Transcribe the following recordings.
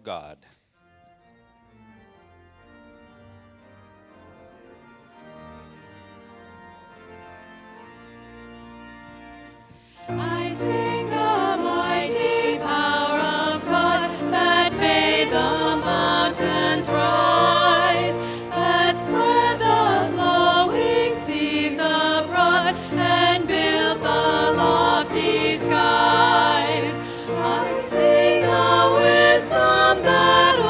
of God. I sing the mighty power of God that made the mountains rise, that spread the flowing seas abroad and built the lofty skies. I sing the wisdom that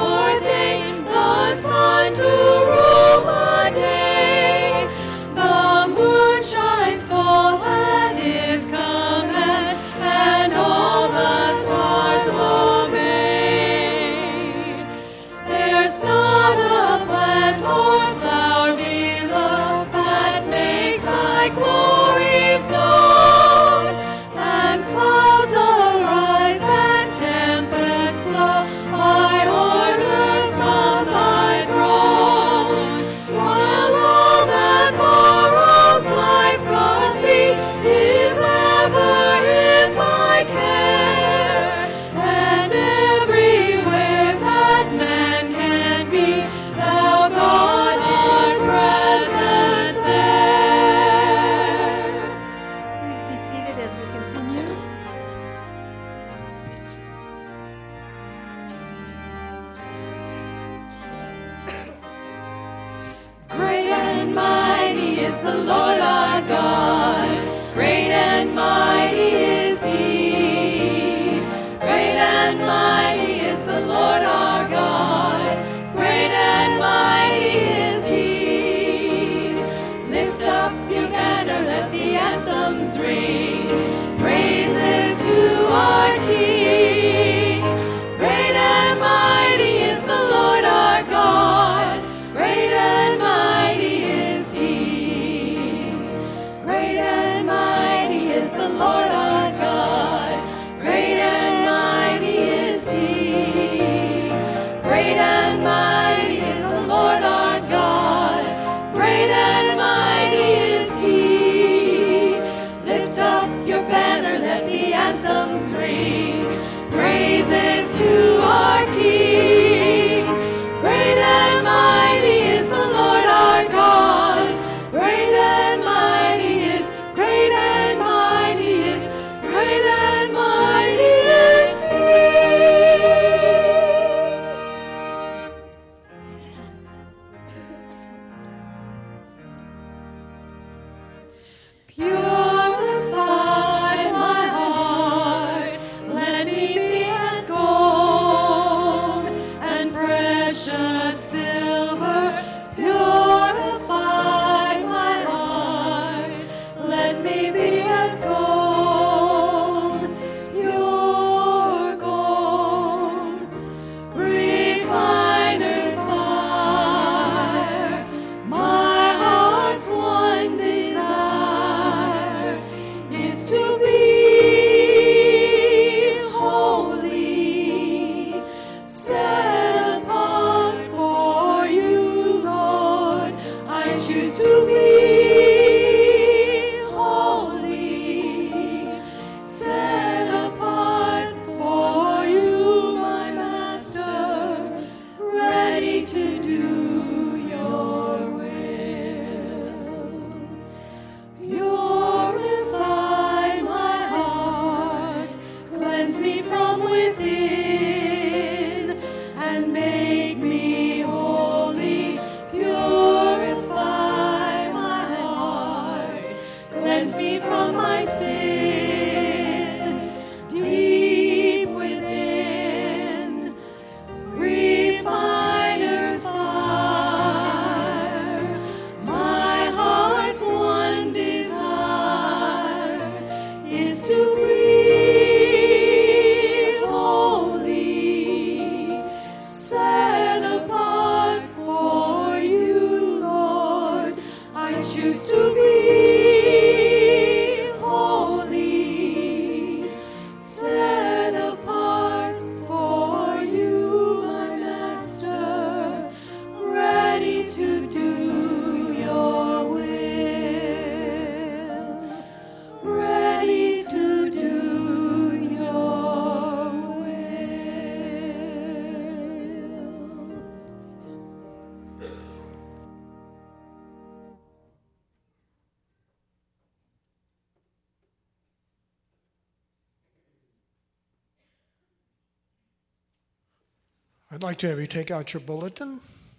I'd like to have you take out your bulletin.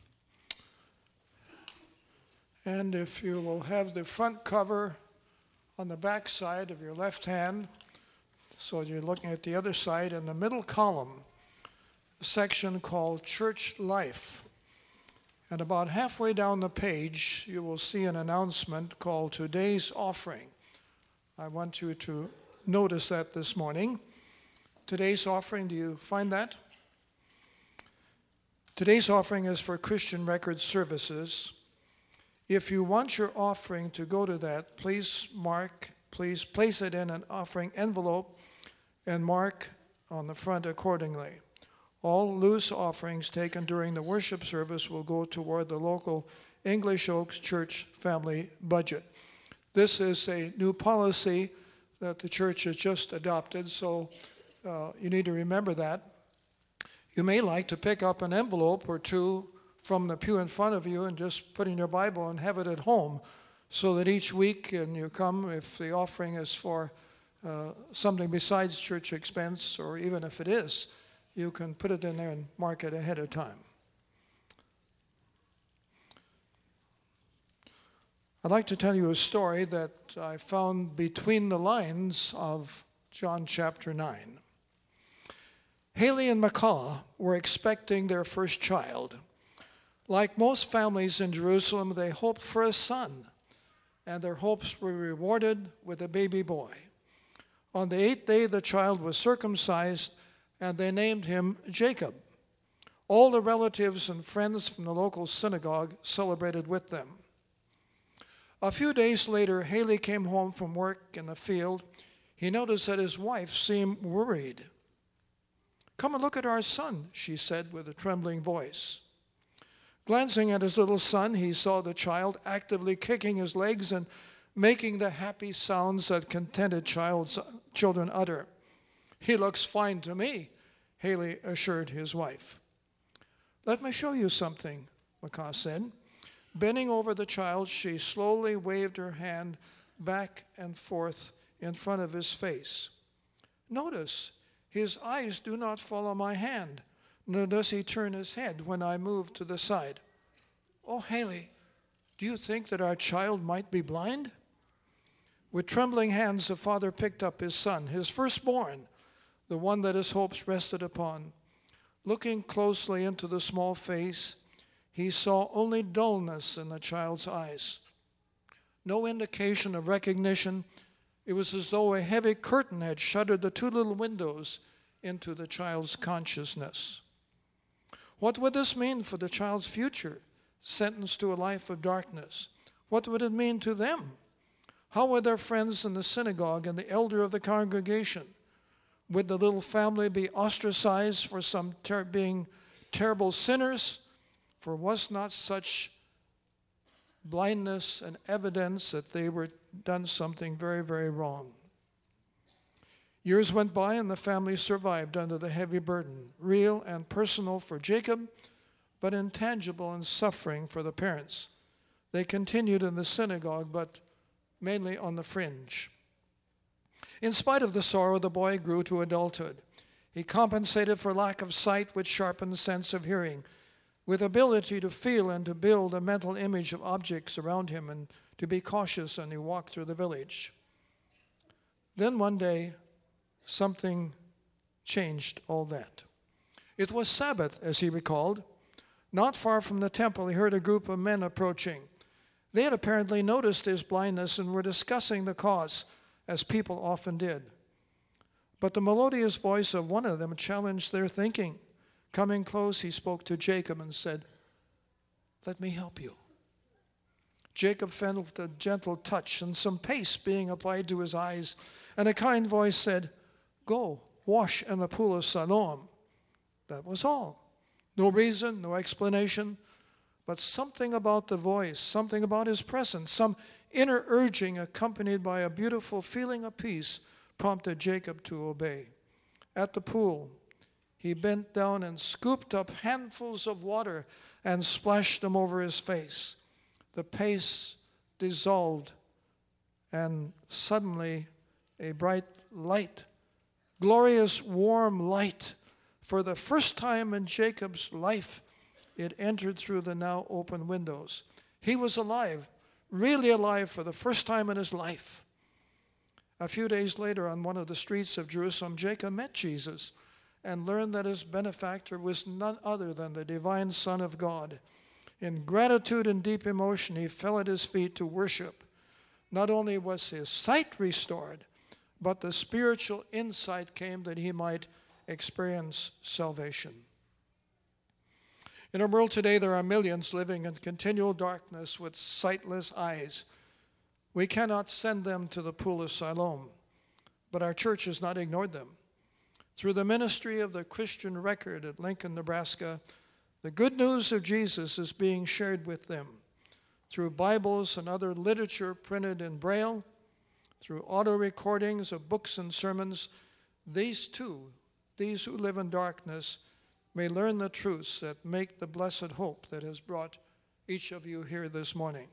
And if you will have the front cover on the back side of your left hand, so you're looking at the other side, in the middle column, a section called Church Life. And about halfway down the page, you will see an announcement called Today's Offering. I want you to notice that this morning. Today's offering, do you find that? Today's offering is for Christian Record Services. If you want your offering to go to that, please place it in an offering envelope and mark on the front accordingly. All loose offerings taken during the worship service will go toward the local English Oaks Church family budget. This is a new policy that the church has just adopted, so you need to remember that. You may like to pick up an envelope or two from the pew in front of you and just put in your Bible and have it at home, so that each week when you come, if the offering is for something besides church expense, or even if it is, you can put it in there and mark it ahead of time. I'd like to tell you a story that I found between the lines of John chapter 9. Haley and McCullough were expecting their first child. Like most families in Jerusalem, they hoped for a son, and their hopes were rewarded with a baby boy. On the 8th day, the child was circumcised, and they named him Jacob. All the relatives and friends from the local synagogue celebrated with them. A few days later, Haley came home from work in the field. He noticed that his wife seemed worried. "Come and look at our son," she said with a trembling voice. Glancing at his little son, he saw the child actively kicking his legs and making the happy sounds that contented children utter. "He looks fine to me," Haley assured his wife. "Let me show you something," McCaw said. Bending over the child, she slowly waved her hand back and forth in front of his face. "Notice, his eyes do not follow my hand, nor does he turn his head when I move to the side." "Oh, Haley, do you think that our child might be blind?" With trembling hands, the father picked up his son, his firstborn, the one that his hopes rested upon. Looking closely into the small face, he saw only dullness in the child's eyes. No indication of recognition. It was as though a heavy curtain had shuttered the two little windows into the child's consciousness. What would this mean for the child's future, sentenced to a life of darkness? What would it mean to them? How would their friends in the synagogue and the elder of the congregation? Would the little family be ostracized for being terrible sinners? For was not such blindness and evidence that they were done something very, very wrong? Years went by and the family survived under the heavy burden, real and personal for Jacob, but intangible and suffering for the parents. They continued in the synagogue, but mainly on the fringe. In spite of the sorrow, the boy grew to adulthood. He compensated for lack of sight with sharpened sense of hearing, with ability to feel and to build a mental image of objects around him and to be cautious when he walked through the village. Then one day, something changed all that. It was Sabbath, as he recalled. Not far from the temple, he heard a group of men approaching. They had apparently noticed his blindness and were discussing the cause, as people often did. But the melodious voice of one of them challenged their thinking. Coming close, he spoke to Jacob and said, "Let me help you." Jacob felt a gentle touch and some paste being applied to his eyes, and a kind voice said, "Go, wash in the pool of Siloam." That was all. No reason, no explanation, but something about the voice, something about his presence, some inner urging accompanied by a beautiful feeling of peace prompted Jacob to obey. At the pool, he bent down and scooped up handfuls of water and splashed them over his face. The paste dissolved, and suddenly a bright light, glorious warm light, For the first time in Jacob's life, it entered through the now open windows. He was alive, really alive for the first time in his life. A few days later, on one of the streets of Jerusalem, Jacob met Jesus and learned that his benefactor was none other than the divine Son of God. In gratitude and deep emotion, he fell at his feet to worship. Not only was his sight restored, but the spiritual insight came that he might experience salvation. In our world today, there are millions living in continual darkness with sightless eyes. We cannot send them to the pool of Siloam, but our church has not ignored them. Through the ministry of the Christian Record at Lincoln, Nebraska, the good news of Jesus is being shared with them through Bibles and other literature printed in Braille, through auto recordings of books and sermons. These who live in darkness, may learn the truths that make the blessed hope that has brought each of you here this morning.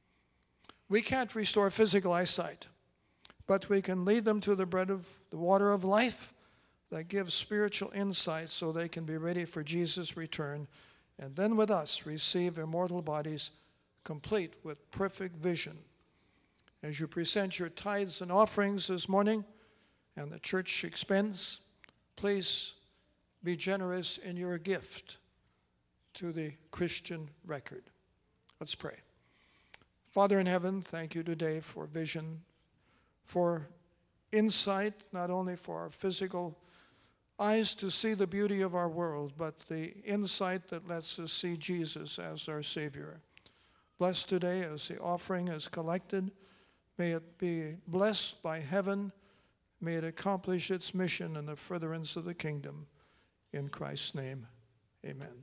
We can't restore physical eyesight, but we can lead them to the water of life that gives spiritual insight so they can be ready for Jesus' return, and then with us receive immortal bodies complete with perfect vision. As you present your tithes and offerings this morning and the church expense, please be generous in your gift to the Christian Record. Let's pray. Father in heaven, thank you today for vision, for insight, not only for our physical eyes to see the beauty of our world, but the insight that lets us see Jesus as our Savior. Bless today as the offering is collected. May it be blessed by heaven. May it accomplish its mission in the furtherance of the kingdom. In Christ's name, amen.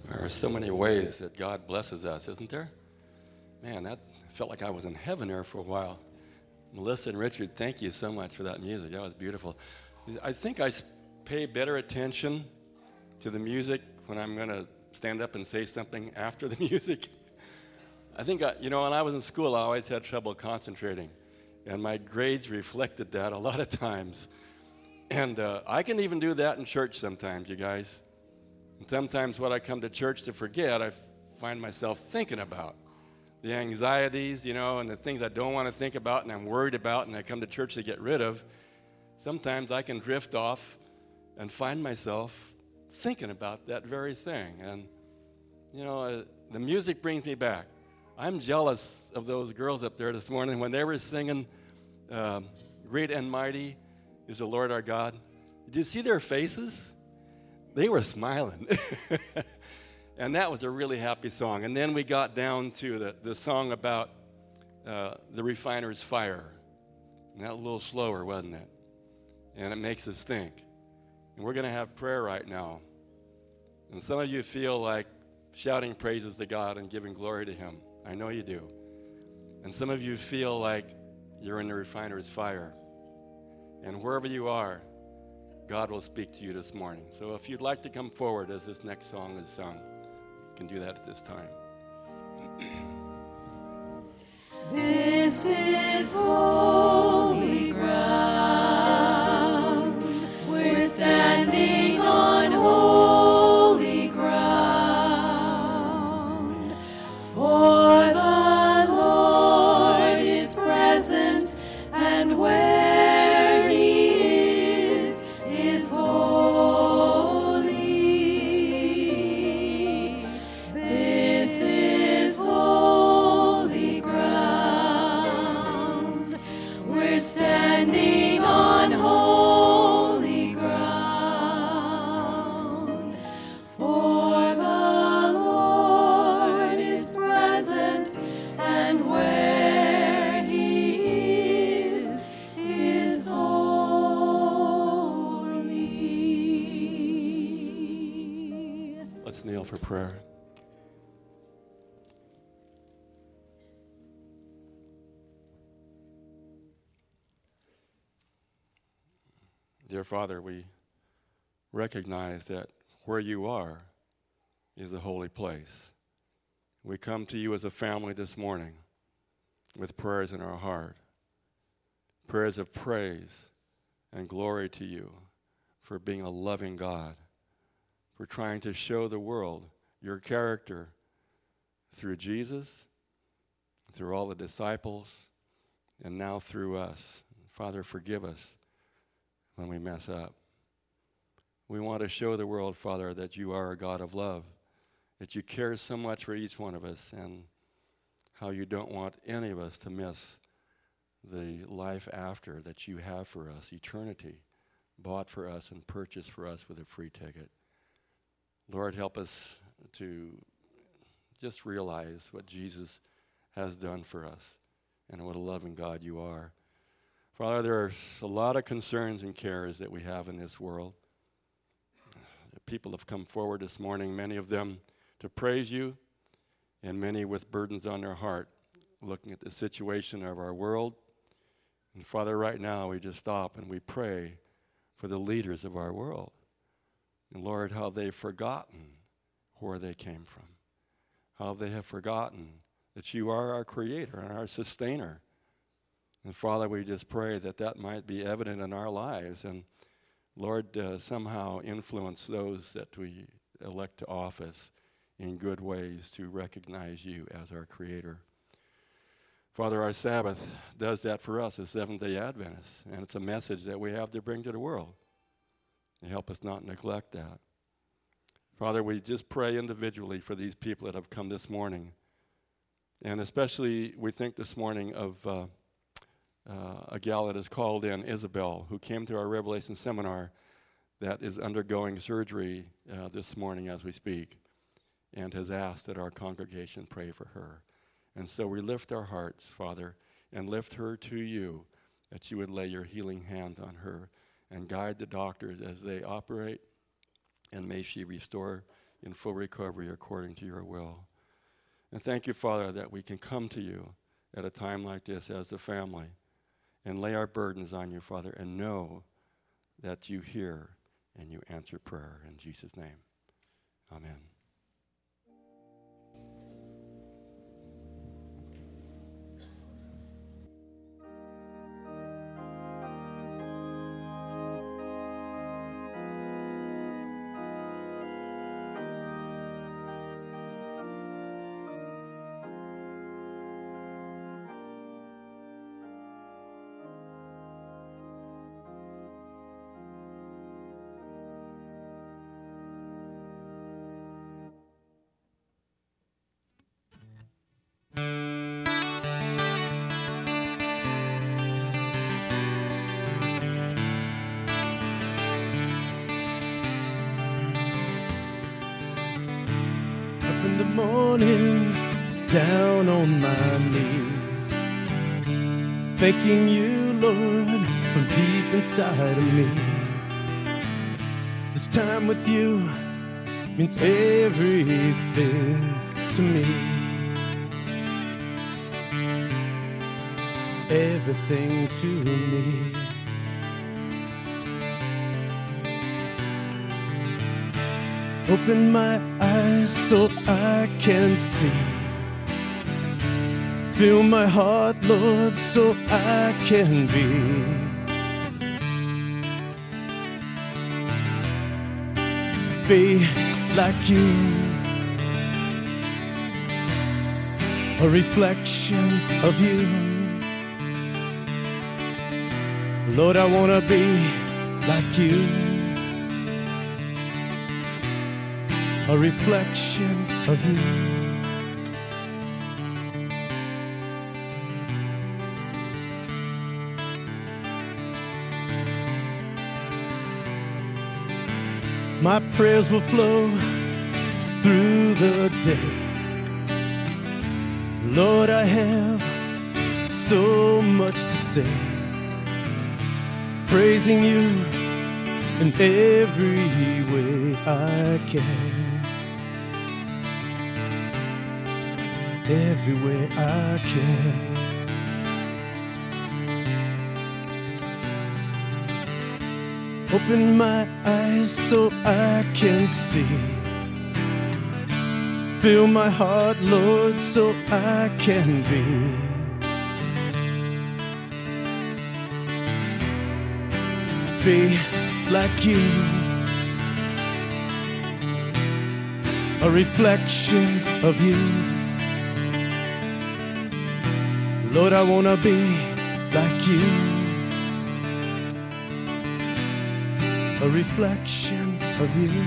There are so many ways that God blesses us, isn't there? Man, that felt like I was in heaven there for a while. Melissa and Richard, thank you so much for that music. That was beautiful. I think I pay better attention to the music when I'm going to stand up and say something after the music. I think, when I was in school, I always had trouble concentrating. And my grades reflected that a lot of times. And I can even do that in church sometimes, you guys. And sometimes when I come to church to forget, I find myself thinking about the anxieties, and the things I don't want to think about and I'm worried about and I come to church to get rid of. Sometimes I can drift off and find myself thinking about that very thing. And, the music brings me back. I'm jealous of those girls up there this morning when they were singing Great and Mighty is the Lord our God. Did you see their faces? They were smiling. And that was a really happy song. And then we got down to the song about the refiner's fire. And that was a little slower, wasn't it? And it makes us think. And we're going to have prayer right now. And some of you feel like shouting praises to God and giving glory to Him. I know you do. And some of you feel like you're in the refiner's fire. And wherever you are, God will speak to you this morning. So if you'd like to come forward as this next song is sung, you can do that at this time. This is holy ground. We're standing on holy ground. For the Lord is present, and where He is holy. This is holy ground. We're standing on holy ground. For the Lord is present, and where He is holy. Let's kneel for prayer. Dear Father, we recognize that where you are is a holy place. We come to you as a family this morning with prayers in our heart, prayers of praise and glory to you for being a loving God, for trying to show the world your character through Jesus, through all the disciples, and now through us. Father, forgive us when we mess up. We want to show the world, Father, that you are a God of love, that you care so much for each one of us, and how you don't want any of us to miss the life after that you have for us, eternity, bought for us and purchased for us with a free ticket. Lord, help us to just realize what Jesus has done for us and what a loving God you are. Father, there are a lot of concerns and cares that we have in this world. People have come forward this morning, many of them to praise you, and many with burdens on their heart, looking at the situation of our world. And Father, right now we just stop and we pray for the leaders of our world. And Lord, how they've forgotten where they came from, how they have forgotten that you are our creator and our sustainer. And Father, we just pray that that might be evident in our lives, and Lord, somehow influence those that we elect to office in good ways to recognize you as our creator. Father, our Sabbath does that for us as Seventh-day Adventists, and it's a message that we have to bring to the world. And help us not neglect that. Father, we just pray individually for these people that have come this morning, and especially we think this morning of a gal that is called in, Isabel, who came to our Revelation seminar that is undergoing surgery this morning as we speak, and has asked that our congregation pray for her. And so we lift our hearts, Father, and lift her to you, that you would lay your healing hand on her and guide the doctors as they operate, and may she restore in full recovery according to your will. And thank you, Father, that we can come to you at a time like this as a family and lay our burdens on you, Father, and know that you hear and you answer prayer. In Jesus' name, amen. In the morning, down on my knees, thanking you, Lord, from deep inside of me. This time with you means everything to me. Everything to me. Open my eyes so I can see. Fill my heart, Lord, so I can be. Be like you, a reflection of you. Lord, I want to be like you, a reflection of you. My prayers will flow through the day. Lord, I have so much to say, praising you in every way I can. Every way I can. Open my eyes so I can see. Fill my heart, Lord, so I can be. Be like you, a reflection of you. Lord, I want to be like you, a reflection of you.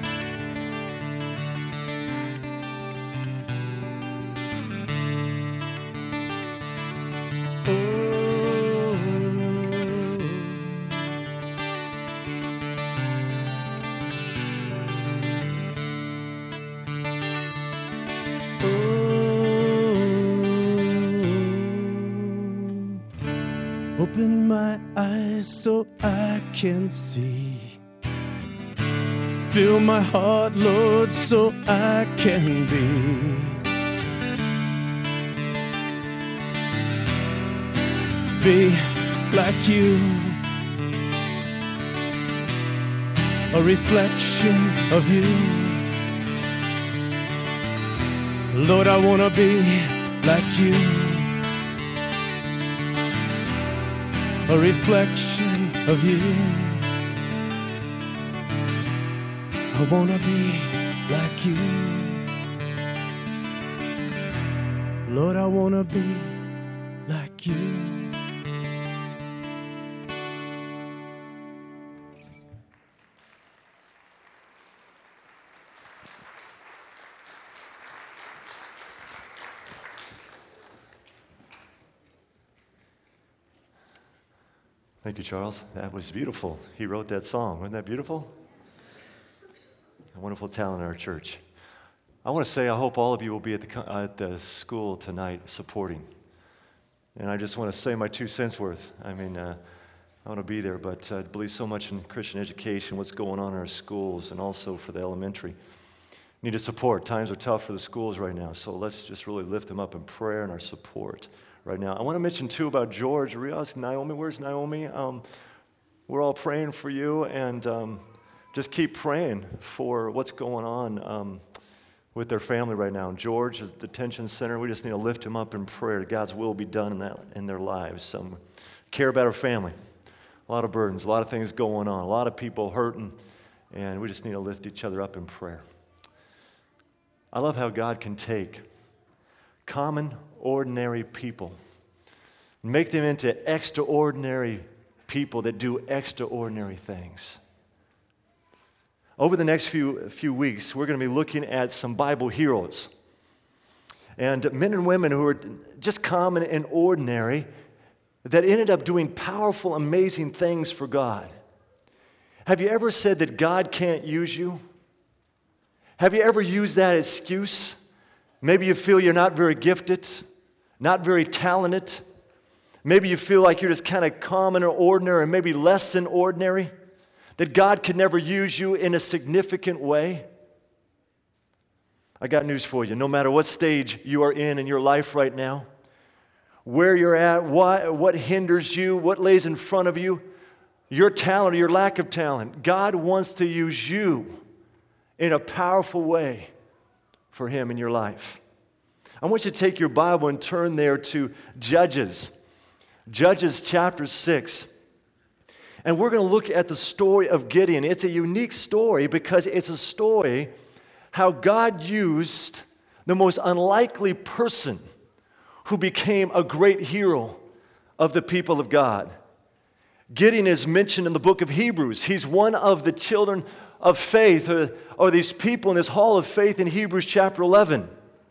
Open my eyes so I can see. Fill my heart, Lord, so I can be. Be like you, a reflection of you. Lord, I want to be like you, a reflection of you. I want to be like you. Lord, I want to be like you. Thank you, Charles. That was beautiful. He wrote that song. Wasn't that beautiful? A wonderful talent in our church. I want to say I hope all of you will be at the school tonight supporting. And I just want to say my 2 cents worth. I mean, I want to be there, but I believe so much in Christian education, what's going on in our schools, and also for the elementary. need support. Times are tough for the schools right now, so let's just really lift them up in prayer and our support right now. I want to mention, too, about George, Rios, Naomi. Where's Naomi? We're all praying for you, and just keep praying for what's going on with their family right now. George is at the detention center. We just need to lift him up in prayer. God's will be done in their lives. Care about our family. A lot of burdens, a lot of things going on, a lot of people hurting, and we just need to lift each other up in prayer. I love how God can take common, ordinary people and make them into extraordinary people that do extraordinary things. Over the next few weeks, we're going to be looking at some Bible heroes and men and women who are just common and ordinary that ended up doing powerful, amazing things for God. Have you ever said that God can't use you? Have you ever used that excuse? Maybe you feel you're not very gifted, not very talented. Maybe you feel like you're just kind of common or ordinary, or maybe less than ordinary, that God could never use you in a significant way. I got news for you. No matter what stage you are in your life right now, where you're at, what hinders you, what lays in front of you, your talent or your lack of talent, God wants to use you in a powerful way for Him in your life. I want you to take your Bible and turn there to Judges. Judges chapter 6. And we're going to look at the story of Gideon. It's a unique story because it's a story how God used the most unlikely person who became a great hero of the people of God. Gideon is mentioned in the book of Hebrews. He's one of the children of faith, or these people in this hall of faith in Hebrews chapter 11.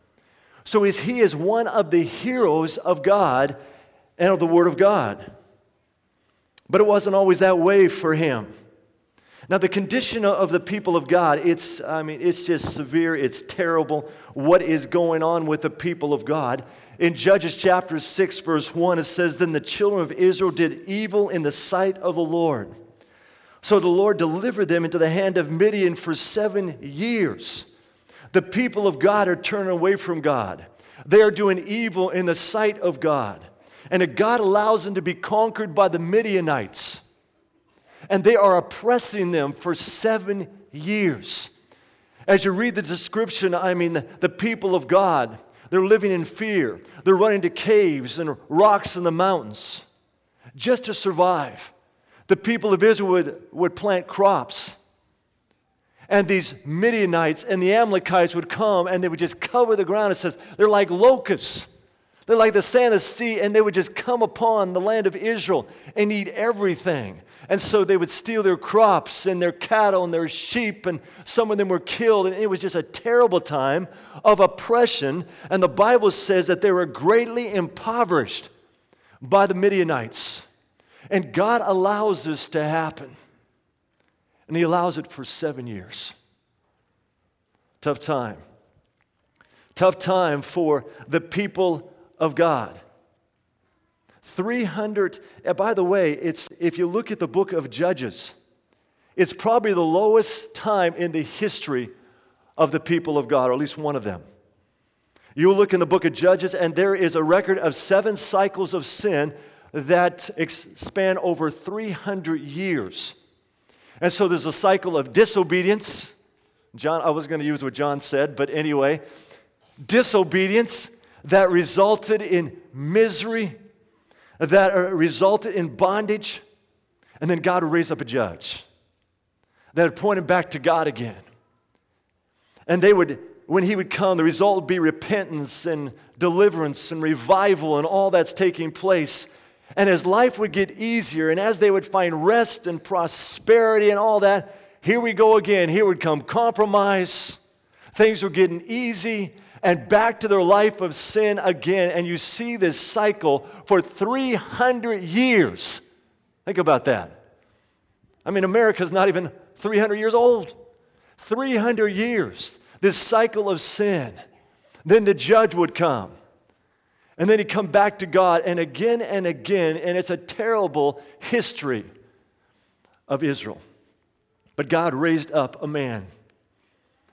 So he is one of the heroes of God and of the Word of God. But it wasn't always that way for him. Now, the condition of the people of God, it's just severe, it's terrible what is going on with the people of God. In Judges chapter 6, verse 1, it says, "Then the children of Israel did evil in the sight of the Lord. So the Lord delivered them into the hand of Midian for 7 years." The people of God are turning away from God. They are doing evil in the sight of God. And God allows them to be conquered by the Midianites. And they are oppressing them for 7 years. As you read the description, the people of God, they're living in fear. They're running to caves and rocks in the mountains just to survive. The people of Israel would plant crops. And these Midianites and the Amalekites would come and they would just cover the ground. It says they're like locusts. They're like the sand of the sea, and they would just come upon the land of Israel and eat everything. And so they would steal their crops and their cattle and their sheep, and some of them were killed. And it was just a terrible time of oppression. And the Bible says that they were greatly impoverished by the Midianites. And God allows this to happen. And He allows it for 7 years. Tough time. Tough time for the people of God. 300, and by the way, if you look at the book of Judges, it's probably the lowest time in the history of the people of God, or at least one of them. You look in the book of Judges, and there is a record of 7 cycles of sin that span over 300 years. And so there's a cycle of disobedience. I was going to use what John said, but anyway, disobedience that resulted in misery, that resulted in bondage, and then God would raise up a judge that would point him back to God again. And when He would come, the result would be repentance and deliverance and revival and all that's taking place. And as life would get easier and as they would find rest and prosperity and all that, here we go again. Here would come compromise. Things were getting easy. And back to their life of sin again. And you see this cycle for 300 years. Think about that. America's not even 300 years old. 300 years. This cycle of sin. Then the judge would come. And then he'd come back to God. And again. And it's a terrible history of Israel. But God raised up a man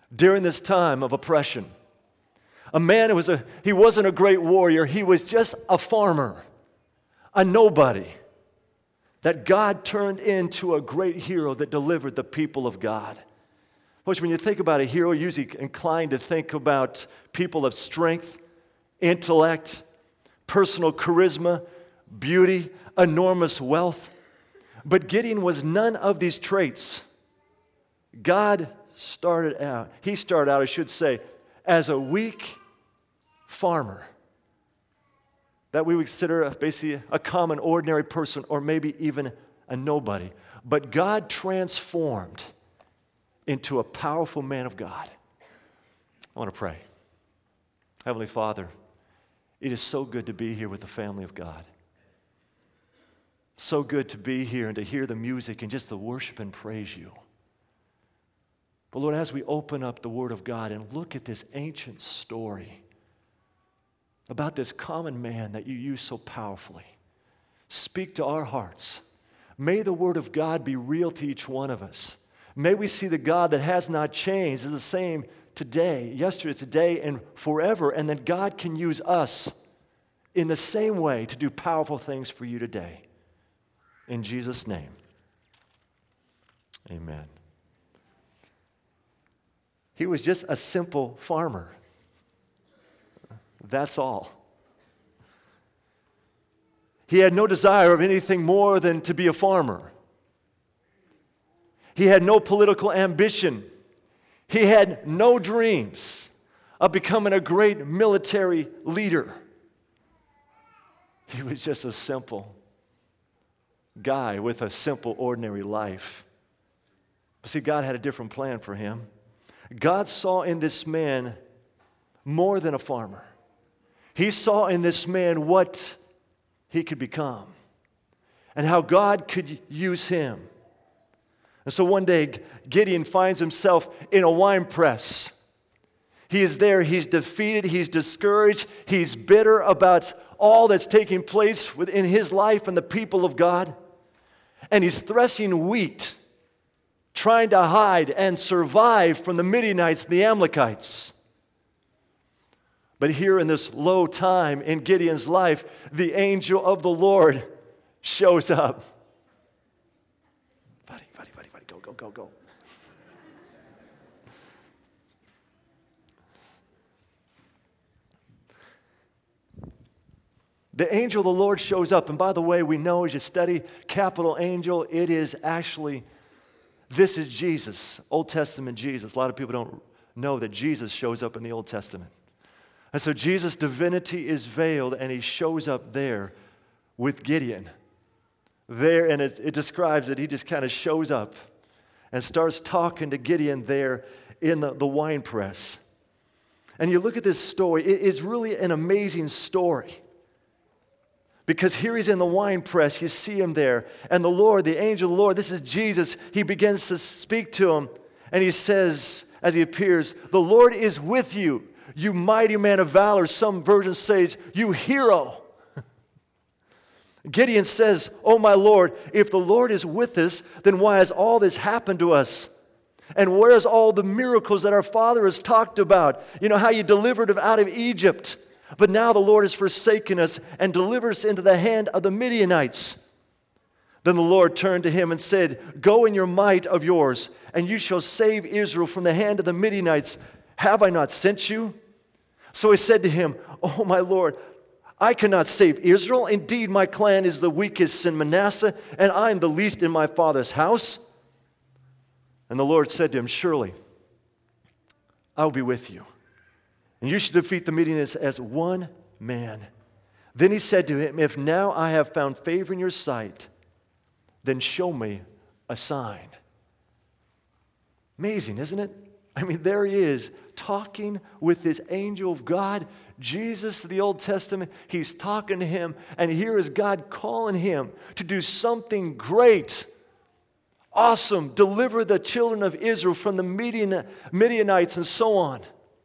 during this time of oppression. A man he wasn't a great warrior, he was just a farmer, a nobody that God turned into a great hero that delivered the people of God. Which when you think about a hero, you're usually inclined to think about people of strength, intellect, personal charisma, beauty, enormous wealth. But Gideon was none of these traits. He started out, I should say, as a weak farmer that we would consider basically a common, ordinary person, or maybe even a nobody. But God transformed into a powerful man of God. I want to pray. Heavenly Father, it is so good to be here with the family of God. So good to be here and to hear the music and just to worship and praise you. But Lord, as we open up the Word of God and look at this ancient story about this common man that you use so powerfully, speak to our hearts. May the Word of God be real to each one of us. May we see the God that has not changed, is the same today, yesterday, today, and forever, and that God can use us in the same way to do powerful things for you today. In Jesus' name, amen. He was just a simple farmer. That's all. He had no desire of anything more than to be a farmer. He had no political ambition. He had no dreams of becoming a great military leader. He was just a simple guy with a simple, ordinary life. But see, God had a different plan for him. God saw in this man more than a farmer. He saw in this man what he could become and how God could use him. And so one day, Gideon finds himself in a wine press. He is there, he's defeated, he's discouraged, he's bitter about all that's taking place within his life and the people of God. And he's threshing wheat, trying to hide and survive from the Midianites and the Amalekites. But here in this low time in Gideon's life, the angel of the Lord shows up. Buddy, go. The angel of the Lord shows up. And by the way, we know as you study capital angel, it is actually, this is Jesus, Old Testament Jesus. A lot of people don't know that Jesus shows up in the Old Testament. And so Jesus' divinity is veiled, and he shows up there with Gideon. There, and it describes that he just kind of shows up and starts talking to Gideon there in the wine press. And you look at this story, it's really an amazing story. Because here he's in the wine press, you see him there, and the Lord, the angel of the Lord, this is Jesus, he begins to speak to him, and he says, as he appears, "The Lord is with you, you mighty man of valor." Some versions say, "You hero." Gideon says, "Oh my Lord, if the Lord is with us, then why has all this happened to us? And where's all the miracles that our father has talked about? You know, how you delivered us out of Egypt. But now the Lord has forsaken us and delivered us into the hand of the Midianites." Then the Lord turned to him and said, "Go in your might of yours, and you shall save Israel from the hand of the Midianites. Have I not sent you?" So he said to him, "Oh my Lord, I cannot save Israel. Indeed, my clan is the weakest in Manasseh, and I am the least in my father's house." And the Lord said to him, "Surely I will be with you, and you should defeat the Midianites as one man." Then he said to him, "If now I have found favor in your sight, then show me a sign." Amazing, isn't it? I mean, there he is talking with this angel of God, Jesus, the Old Testament. He's talking to him, and here is God calling him to do something great, awesome, deliver the children of Israel from the Midianites and so on.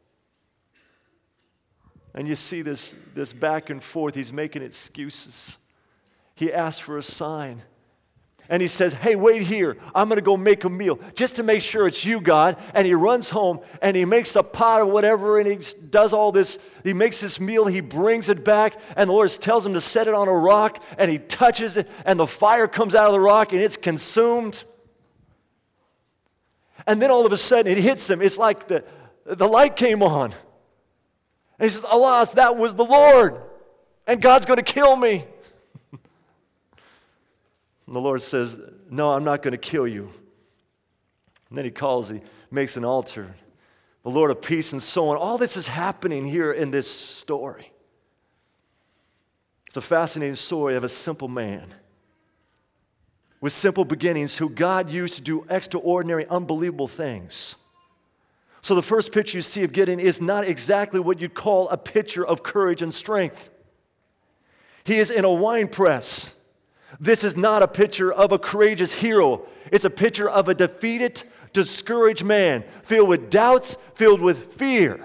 And you see this back and forth. He's making excuses. He asks for a sign. And he says, hey, wait here. I'm going to go make a meal just to make sure it's you, God. And he runs home and he makes a pot or whatever and he does all this. He makes this meal. He brings it back and the Lord tells him to set it on a rock and he touches it and the fire comes out of the rock and it's consumed. And then all of a sudden it hits him. It's like the light came on. And he says, alas, that was the Lord. And God's going to kill me. And the Lord says, no, I'm not going to kill you. And then he makes an altar. The Lord of peace and so on. All this is happening here in this story. It's a fascinating story of a simple man with simple beginnings who God used to do extraordinary, unbelievable things. So the first picture you see of Gideon is not exactly what you'd call a picture of courage and strength. He is in a wine press. This is not a picture of a courageous hero. It's a picture of a defeated, discouraged man, filled with doubts, filled with fear.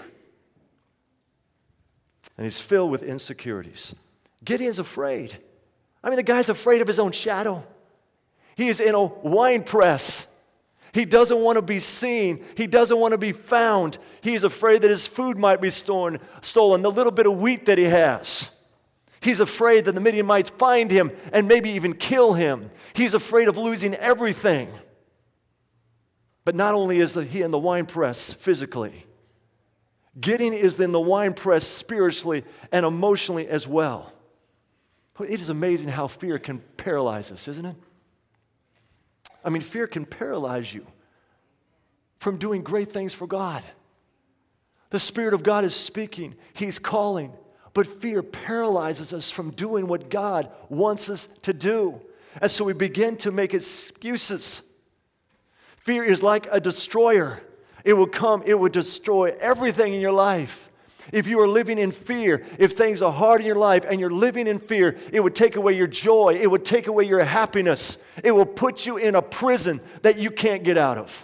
And he's filled with insecurities. Gideon's afraid. I mean, the guy's afraid of his own shadow. He is in a wine press. He doesn't want to be seen. He doesn't want to be found. He's afraid that his food might be stolen, the little bit of wheat that he has. He's afraid that the Midianites find him and maybe even kill him. He's afraid of losing everything. But not only is he in the wine press physically, Gideon is in the wine press spiritually and emotionally as well. It is amazing how fear can paralyze us, isn't it? I mean, fear can paralyze you from doing great things for God. The Spirit of God is speaking. He's calling. But fear paralyzes us from doing what God wants us to do. And so we begin to make excuses. Fear is like a destroyer. It will come, it will destroy everything in your life. If you are living in fear, if things are hard in your life and you're living in fear, it would take away your joy. It would take away your happiness. It will put you in a prison that you can't get out of.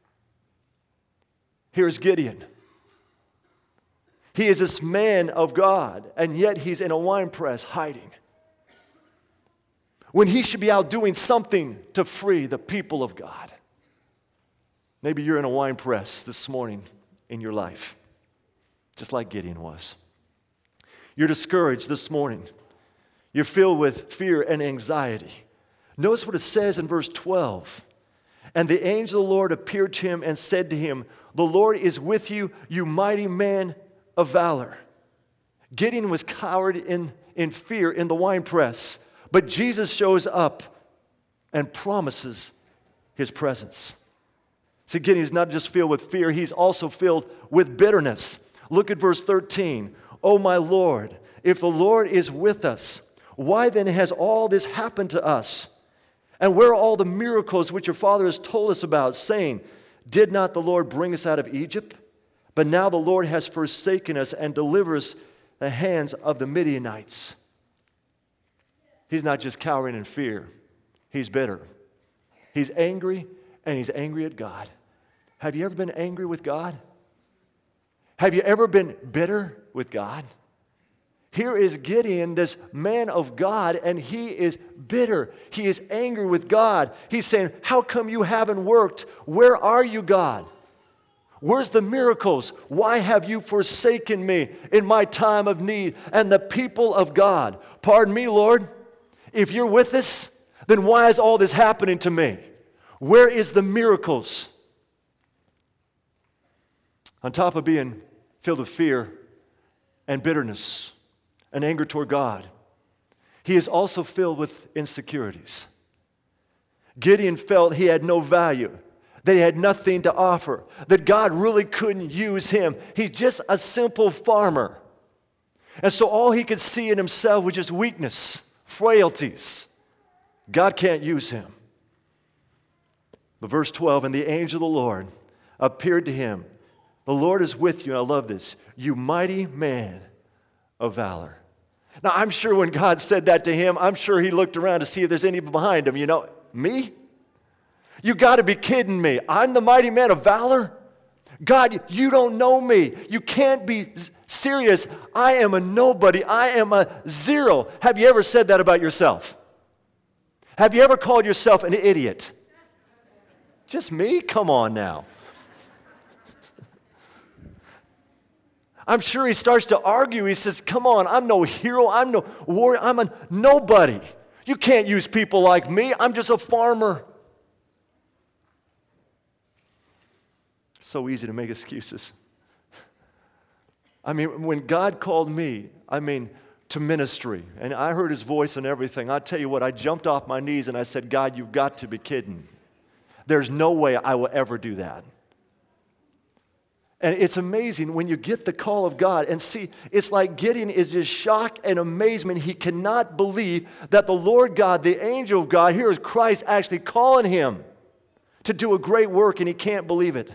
Here's Gideon. He is this man of God, and yet he's in a wine press hiding. When he should be out doing something to free the people of God. Maybe you're in a wine press this morning in your life, just like Gideon was. You're discouraged this morning. You're filled with fear and anxiety. Notice what it says in verse 12. And the angel of the Lord appeared to him and said to him, the Lord is with you, you mighty man of valor. Gideon was cowered in fear in the wine press, but Jesus shows up and promises his presence. See, Gideon is not just filled with fear, he's also filled with bitterness. Look at verse 13. Oh my Lord, if the Lord is with us, why then has all this happened to us? And where are all the miracles which your father has told us about, saying, did not the Lord bring us out of Egypt? But now the Lord has forsaken us and delivers the hands of the Midianites. He's not just cowering in fear. He's bitter. He's angry, and he's angry at God. Have you ever been angry with God? Have you ever been bitter with God? Here is Gideon, this man of God, and he is bitter. He is angry with God. He's saying, how come you haven't worked? Where are you, God? Where's the miracles? Why have you forsaken me in my time of need and the people of God? Pardon me, Lord. If you're with us, then why is all this happening to me? Where is the miracles? On top of being filled with fear and bitterness and anger toward God, he is also filled with insecurities. Gideon felt he had no value, that he had nothing to offer, that God really couldn't use him. He's just a simple farmer. And so all he could see in himself was just weakness, frailties. God can't use him. But verse 12, and the angel of the Lord appeared to him. The Lord is with you, and I love this, you mighty man of valor. Now, I'm sure when God said that to him, I'm sure he looked around to see if there's anybody behind him. You know, me? You got to be kidding me. I'm the mighty man of valor? God, you don't know me. You can't be serious. I am a nobody. I am a zero. Have you ever said that about yourself? Have you ever called yourself an idiot? Just me? Come on now. I'm sure he starts to argue. He says, come on, I'm no hero. I'm no warrior. I'm a nobody. You can't use people like me. I'm just a farmer. It's so easy to make excuses. I mean, when God called me, to ministry, and I heard his voice and everything, I tell you what, I jumped off my knees and I said, God, you've got to be kidding. There's no way I will ever do that. And it's amazing when you get the call of God and see, it's like Gideon is just shock and amazement. He cannot believe that the Lord God, the angel of God, here is Christ actually calling him to do a great work, and he can't believe it.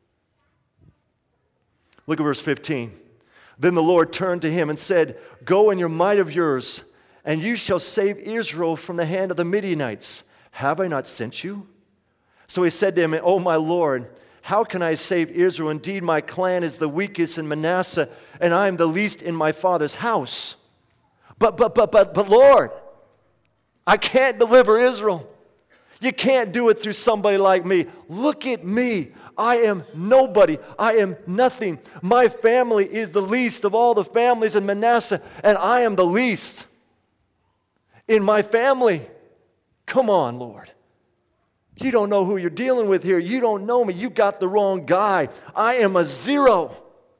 Look at verse 15. Then the Lord turned to him and said, go in your might of yours, and you shall save Israel from the hand of the Midianites. Have I not sent you? So he said to him, oh my Lord, how can I save Israel? Indeed, my clan is the weakest in Manasseh, and I am the least in my father's house. But Lord, I can't deliver Israel. You can't do it through somebody like me. Look at me. I am nobody. I am nothing. My family is the least of all the families in Manasseh, and I am the least in my family. Come on, Lord. You don't know who you're dealing with here. You don't know me. You got the wrong guy. I am a zero.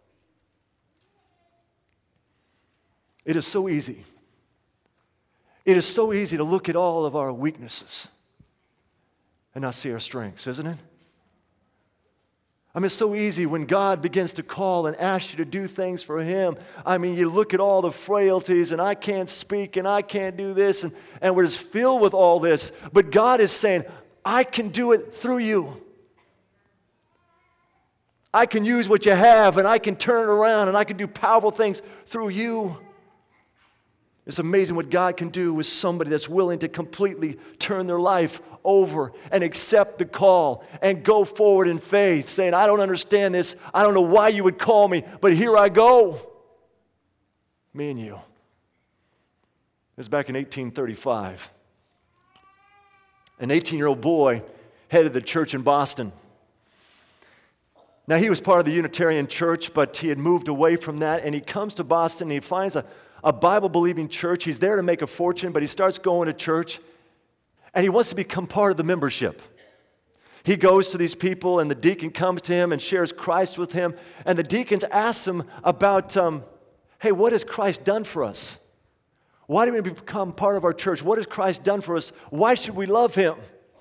It is so easy. It is so easy to look at all of our weaknesses and not see our strengths, isn't it? It's so easy when God begins to call and ask you to do things for him. You look at all the frailties, and I can't speak, and I can't do this, and we're just filled with all this. But God is saying, I can do it through you. I can use what you have, and I can turn it around, and I can do powerful things through you. It's amazing what God can do with somebody that's willing to completely turn their life over and accept the call and go forward in faith, saying, I don't understand this. I don't know why you would call me, but here I go. Me and you. It was back in 1835. An 18-year-old boy headed the church in Boston. Now, he was part of the Unitarian Church, but he had moved away from that, and he comes to Boston, and he finds a Bible-believing church. He's there to make a fortune, but he starts going to church, and he wants to become part of the membership. He goes to these people, and the deacon comes to him and shares Christ with him, and the deacons ask him about, hey, what has Christ done for us? Why do we become part of our church? What has Christ done for us? Why should we love him?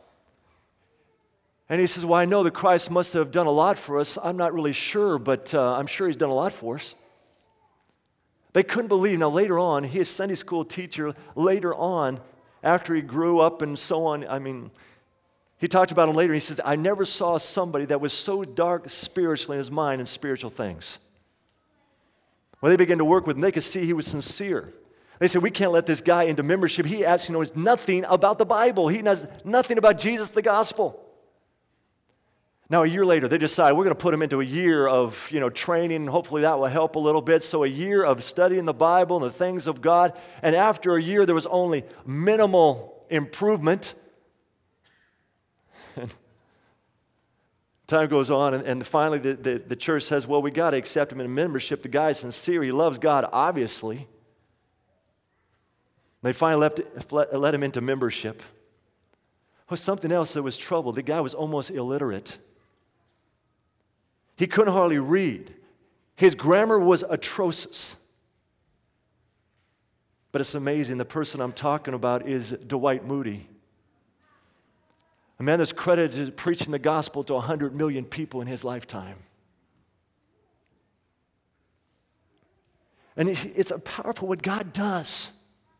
And he says, well, I know that Christ must have done a lot for us. I'm not really sure, but I'm sure he's done a lot for us. They couldn't believe. Now, later on, his Sunday school teacher, later on, after he grew up and so on, he talked about him later. He says, I never saw somebody that was so dark spiritually in his mind and spiritual things. When they began to work with him, they could see he was sincere. They said, we can't let this guy into membership. He actually knows nothing about the Bible. He knows nothing about Jesus, the gospel. Now, a year later, they decide we're going to put him into a year of, training. Hopefully that will help a little bit. So a year of studying the Bible and the things of God. And after a year, there was only minimal improvement. Time goes on, and finally the church says, well, we got to accept him in membership. The guy's sincere. He loves God, obviously. They finally let him into membership. Oh, something else that was trouble. The guy was almost illiterate. He couldn't hardly read. His grammar was atrocious. But it's amazing. The person I'm talking about is Dwight Moody. A man that's credited to preaching the gospel to 100 million people in his lifetime. And it's powerful what God does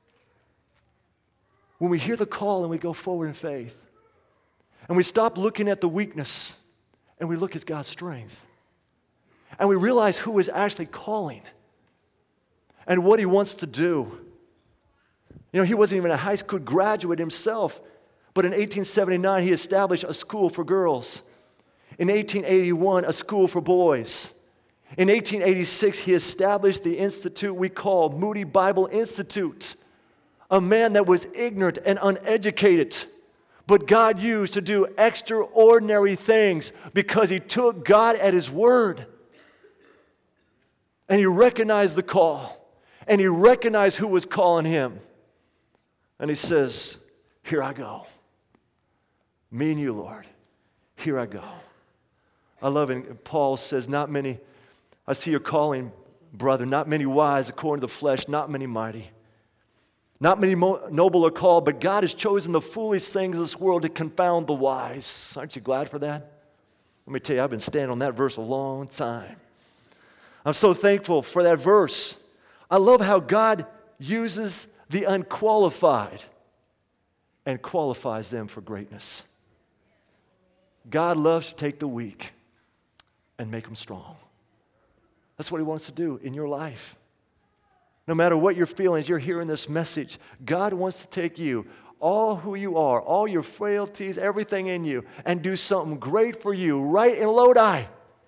when we hear the call and we go forward in faith. And we stop looking at the weakness and we look at God's strength. And we realize who is actually calling and what he wants to do. He wasn't even a high school graduate himself, but in 1879 he established a school for girls. In 1881, a school for boys. In 1886, he established the institute we call Moody Bible Institute, a man that was ignorant and uneducated, but God used to do extraordinary things because he took God at his word. And he recognized the call. And he recognized who was calling him. And he says, here I go. Me and you, Lord. Here I go. I love it. Paul says, not many, I see your calling, brother, not many wise according to the flesh, not many mighty. Not many noble are called, but God has chosen the foolish things of this world to confound the wise. Aren't you glad for that? Let me tell you, I've been standing on that verse a long time. I'm so thankful for that verse. I love how God uses the unqualified and qualifies them for greatness. God loves to take the weak and make them strong. That's what he wants to do in your life. No matter what you're feeling as you're hearing this message, God wants to take you, all who you are, all your frailties, everything in you, and do something great for you right in Lodi.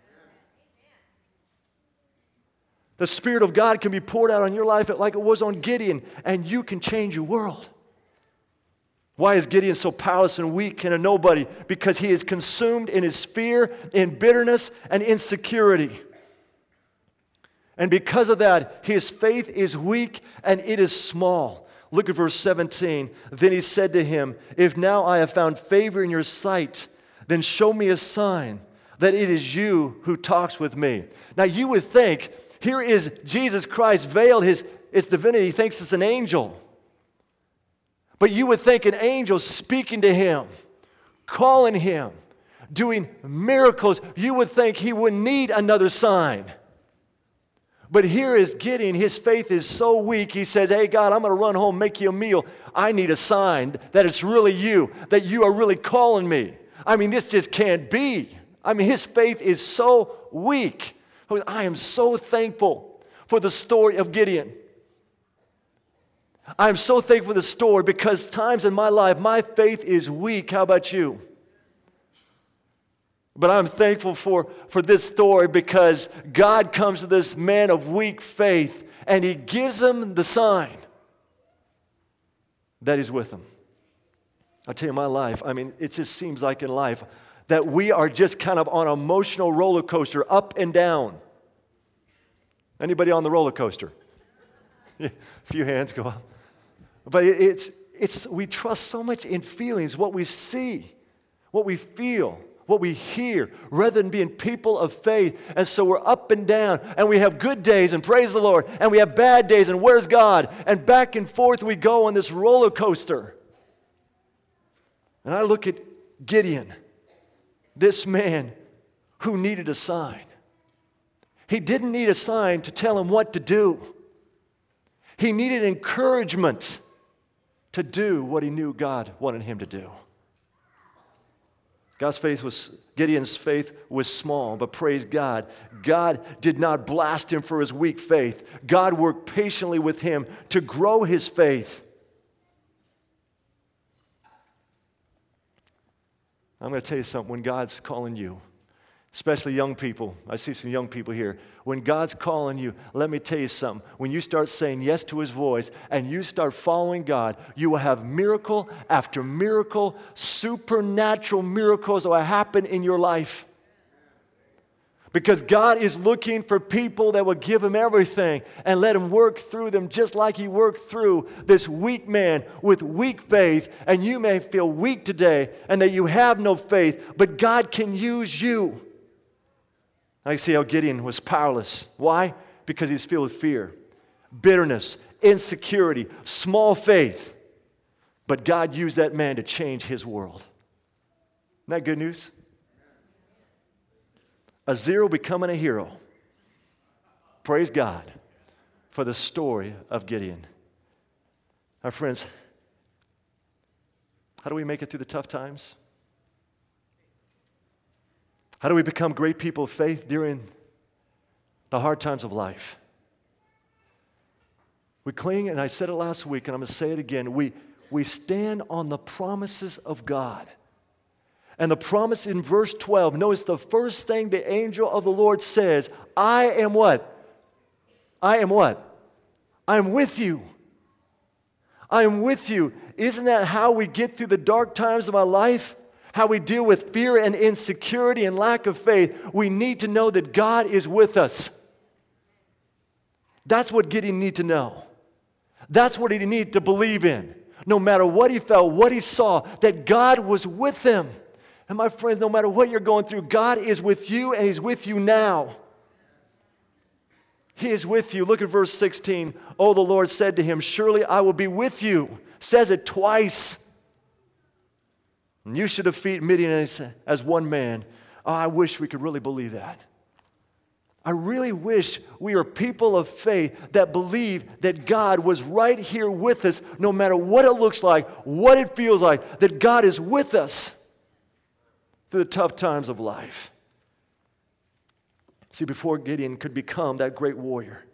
The Spirit of God can be poured out on your life like it was on Gideon, and you can change your world. Why is Gideon so powerless and weak and a nobody? Because he is consumed in his fear, in bitterness, and insecurity. And because of that, his faith is weak and it is small. Look at verse 17. Then he said to him, if now I have found favor in your sight, then show me a sign that it is you who talks with me. Now you would think, here is Jesus Christ veiled his divinity. He thinks it's an angel. But you would think an angel speaking to him, calling him, doing miracles. You would think he wouldn't need another sign. But here is Gideon. His faith is so weak. He says, hey, God, I'm going to run home, make you a meal. I need a sign that it's really you, that you are really calling me. I mean, this just can't be. I mean, his faith is so weak. I am so thankful for the story of Gideon. I'm so thankful for the story because times in my life, my faith is weak. How about you? But I'm thankful for this story because God comes to this man of weak faith and he gives him the sign that he's with him. I tell you, my life, I mean, it just seems like in life that we are just kind of on an emotional roller coaster, up and down. Anybody on the roller coaster? A few hands go up. But we trust so much in feelings, what we see, what we feel, what we hear, rather than being people of faith. And so we're up and down, and we have good days, and praise the Lord, and we have bad days, and where's God? And back and forth we go on this roller coaster. And I look at Gideon, this man who needed a sign. He didn't need a sign to tell him what to do. He needed encouragement to do what he knew God wanted him to do. Gideon's faith was small, but praise God, God did not blast him for his weak faith. God worked patiently with him to grow his faith. I'm going to tell you something. When God's calling you, especially young people, I see some young people here. When God's calling you, let me tell you something. When you start saying yes to his voice and you start following God, you will have miracle after miracle, supernatural miracles that will happen in your life. Because God is looking for people that will give him everything and let him work through them just like he worked through this weak man with weak faith. And you may feel weak today and that you have no faith, but God can use you. I see how Gideon was powerless. Why? Because he's filled with fear, bitterness, insecurity, small faith. But God used that man to change his world. Isn't that good news? A zero becoming a hero. Praise God for the story of Gideon. Our friends, how do we make it through the tough times? How do we become great people of faith during the hard times of life? We cling, and I said it last week, and I'm going to say it again. We stand on the promises of God. And the promise in verse 12, notice the first thing the angel of the Lord says, I am what? I am what? I am with you. I am with you. Isn't that how we get through the dark times of our life? How we deal with fear and insecurity and lack of faith? We need to know that God is with us. That's what Gideon needed to know. That's what he needed to believe in. No matter what he felt, what he saw, that God was with him. And my friends, no matter what you're going through, God is with you and He's with you now. He is with you. Look at verse 16. Oh, the Lord said to him, surely I will be with you. Says it twice. And you should defeat Midian as one man. Oh, I wish we could really believe that. I really wish we are people of faith that believe that God was right here with us no matter what it looks like, what it feels like, that God is with us through the tough times of life. See, before Gideon could become that great warrior,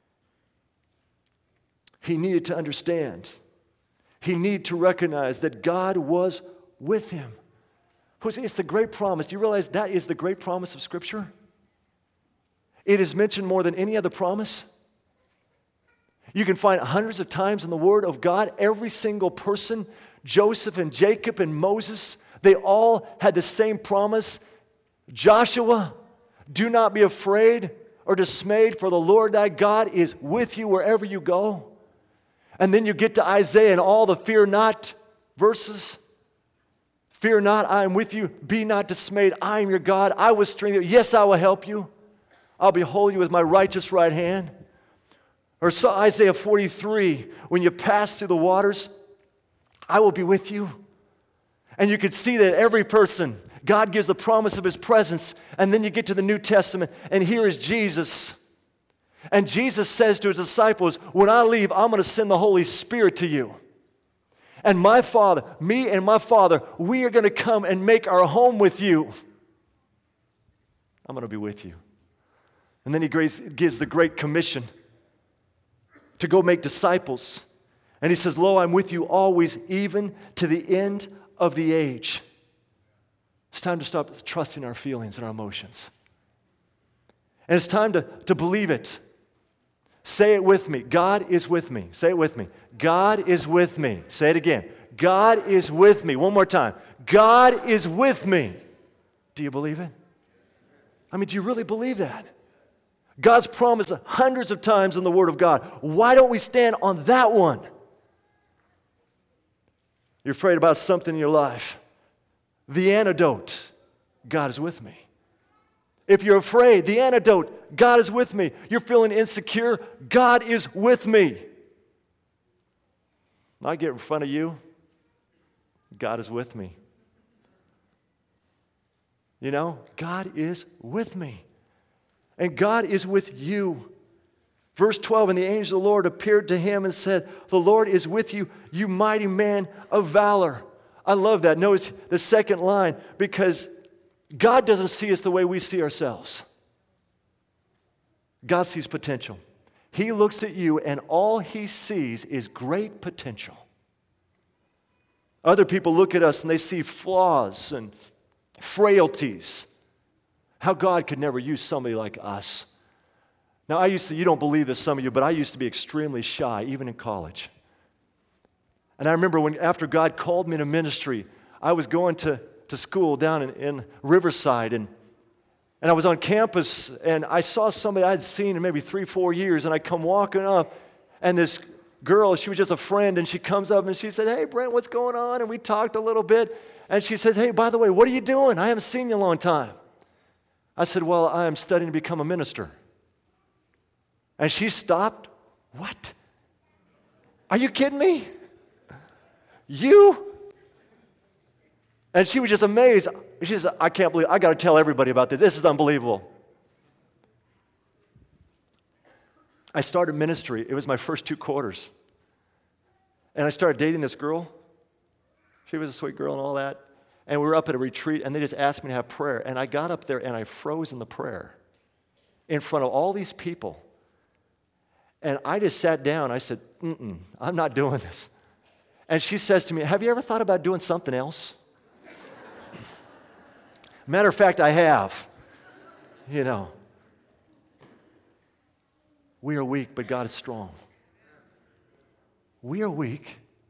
he needed to understand. He needed to recognize that God was with him. It's the great promise. Do you realize that is the great promise of Scripture? It is mentioned more than any other promise. You can find hundreds of times in the Word of God, every single person, Joseph and Jacob and Moses, they all had the same promise. Joshua, do not be afraid or dismayed, for the Lord thy God is with you wherever you go. And then you get to Isaiah and all the fear not verses. Fear not, I am with you. Be not dismayed, I am your God. I will strengthen you. Yes, I will help you. I'll behold you with my righteous right hand. Or so Isaiah 43, when you pass through the waters, I will be with you. And you can see that every person, God gives the promise of His presence. And then you get to the New Testament, and here is Jesus. And Jesus says to His disciples, when I leave, I'm going to send the Holy Spirit to you. And my Father, me and my Father, we are going to come and make our home with you. I'm going to be with you. And then He gives the Great Commission to go make disciples. And He says, lo, I'm with you always, even to the end of the age. It's time to stop trusting our feelings and our emotions. And it's time to believe it. Say it with me. God is with me. Say it with me. God is with me. Say it again. God is with me. One more time. God is with me. Do you believe it? I mean, do you really believe that? God's promised hundreds of times in the Word of God. Why don't we stand on that one? You're afraid about something in your life. The antidote, God is with me. If you're afraid, the antidote, God is with me. You're feeling insecure, God is with me. When I get in front of you, God is with me. You know, God is with me. And God is with you. Verse 12, and the angel of the Lord appeared to him and said, the Lord is with you, you mighty man of valor. I love that. Notice the second line, because God doesn't see us the way we see ourselves. God sees potential. He looks at you and all He sees is great potential. Other people look at us and they see flaws and frailties. How God could never use somebody like us. Now, you don't believe this, some of you, but I used to be extremely shy, even in college. And I remember after God called me to ministry, I was going to school down in Riverside, and I was on campus, and I saw somebody I'd seen in maybe 3-4 years, and I come walking up, and this girl, she was just a friend, and she comes up and she said, hey, Brent, what's going on? And we talked a little bit, and she said, hey, by the way, what are you doing? I haven't seen you in a long time. I said, well, I am studying to become a minister. And she stopped. What? Are you kidding me? You? And she was just amazed. She said, I can't believe, I got to tell everybody about this. This is unbelievable. I started ministry. It was my first 2 quarters. And I started dating this girl. She was a sweet girl and all that. And we were up at a retreat, and they just asked me to have prayer. And I got up there, and I froze in the prayer in front of all these people. And I just sat down. I said, I'm not doing this. And she says to me, have you ever thought about doing something else? Matter of fact, I have. You know. We are weak, but God is strong. We are weak,